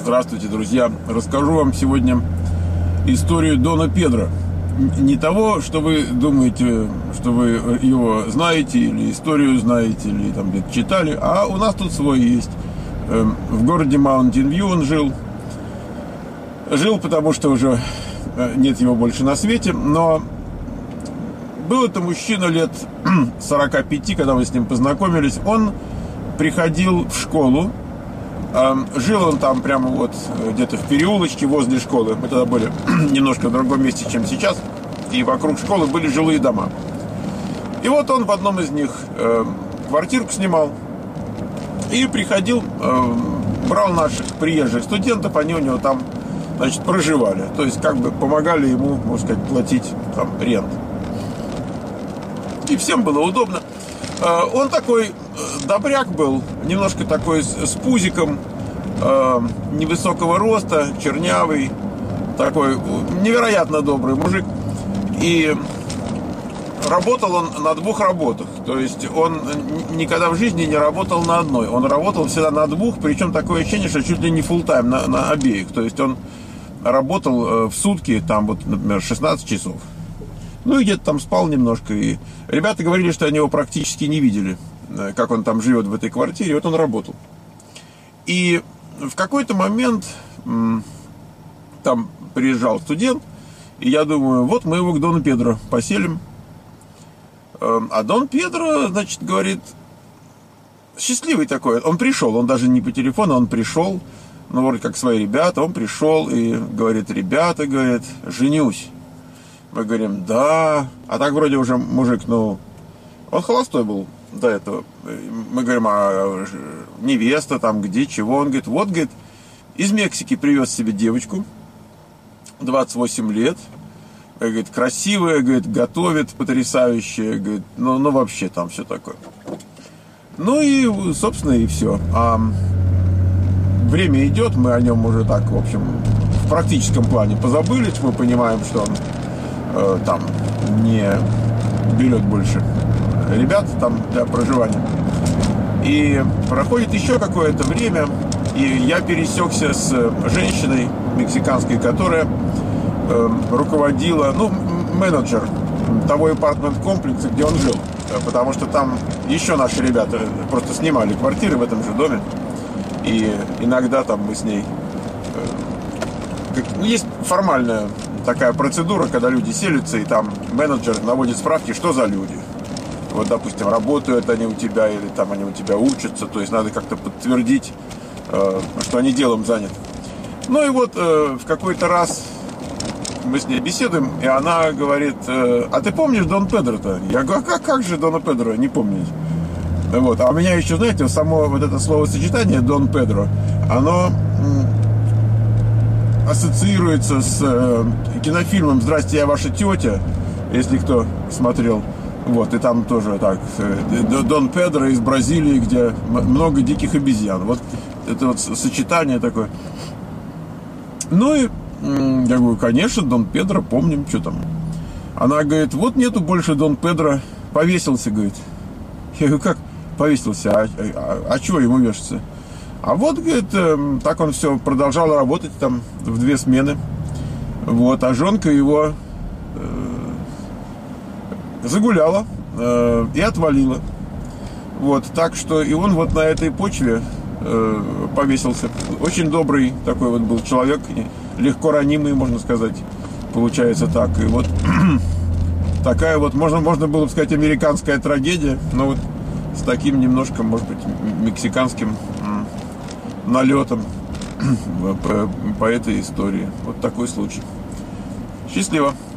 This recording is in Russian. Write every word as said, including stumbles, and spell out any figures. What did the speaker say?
Здравствуйте, друзья! Расскажу вам сегодня историю Дона Педро. Не того, что вы думаете, что вы его знаете, или историю знаете, или там где-то читали, а у нас тут свой есть. В городе Маунтин-Вью он жил. Жил, потому что уже нет его больше на свете, но был это мужчина лет сорока пяти, когда мы с ним познакомились. Он приходил в школу. Жил он там прямо вот где-то в переулочке возле школы. Мы тогда были немножко в другом месте, чем сейчас. И вокруг школы были жилые дома. И вот он в одном из них э, квартирку снимал. И приходил, э, брал наших приезжих студентов. Они у него там, значит, проживали. То есть как бы помогали ему, можно сказать, платить там рент. И всем было удобно. Э, он такой добряк был, немножко такой с, с пузиком, э, невысокого роста, чернявый, такой невероятно добрый мужик. И работал он на двух работах. То есть он никогда в жизни не работал на одной. Он работал всегда на двух, причем такое ощущение, что чуть ли не фулл-тайм на, на обеих. То есть он работал в сутки, там вот, например, шестнадцать часов. Ну и где-то там спал немножко. И ребята говорили, что они его практически не видели, как он там живет в этой квартире. Вот он работал. И в какой-то момент там приезжал студент, и я думаю, вот мы его к Дону Педро поселим. А Дон Педро, значит, говорит, счастливый такой. Он пришел, он даже не по телефону, он пришел, ну, вроде как свои ребята, он пришел и говорит, ребята, говорит, женюсь. Мы говорим, да. А так вроде уже мужик, ну, он холостой был до этого. Мы говорим, а невеста там где, чего? Он говорит, вот, говорит, из Мексики привез себе девочку, двадцать восемь лет, говорит, красивая, говорит, готовит потрясающе, говорит, ну, ну вообще там все такое. Ну и, собственно, и все. А время идет, мы о нем уже так, в общем, в практическом плане позабылись, мы понимаем, что он э, там не берет больше ребят там для проживания. И проходит еще какое-то время, и я пересекся с женщиной мексиканской, которая э, руководила, ну, менеджер того апартмент-комплекса, где он жил. Потому что там еще наши ребята просто снимали квартиры в этом же доме. И иногда там мы с ней... Э, как, ну, есть формальная такая процедура, когда люди селятся, и там менеджер наводит справки, что за люди. Вот, допустим, работают они у тебя, или там они у тебя учатся. То есть надо как-то подтвердить, э, что они делом заняты. Ну и вот э, в какой-то раз мы с ней беседуем, и она говорит, э, а ты помнишь Дон Педро-то? Я говорю, а как, как же Дона Педро не помнить? Вот. А у меня еще, знаете, само вот это словосочетание Дон Педро, оно м, ассоциируется с э, кинофильмом «Здрасте, я ваша тетя», если кто смотрел. Вот, и там тоже так, Дон Педро из Бразилии, где много диких обезьян. Вот это вот сочетание такое. Ну и я говорю, конечно, Дон Педро, помним, что там. Она говорит, вот нету больше Дон Педро, повесился, говорит. Я говорю, как повесился? А, а, а чего ему вешаться? А вот, говорит, так он все продолжал работать там в две смены. Вот, а жонка его... загуляла э, и отвалила. Вот, так что и он вот на этой почве э, повесился. Очень добрый такой вот был человек, легко ранимый, можно сказать, получается так. И вот такая вот, можно, можно было бы сказать, американская трагедия, но вот с таким немножко, может быть, мексиканским налетом по, по этой истории. Вот такой случай. Счастливо!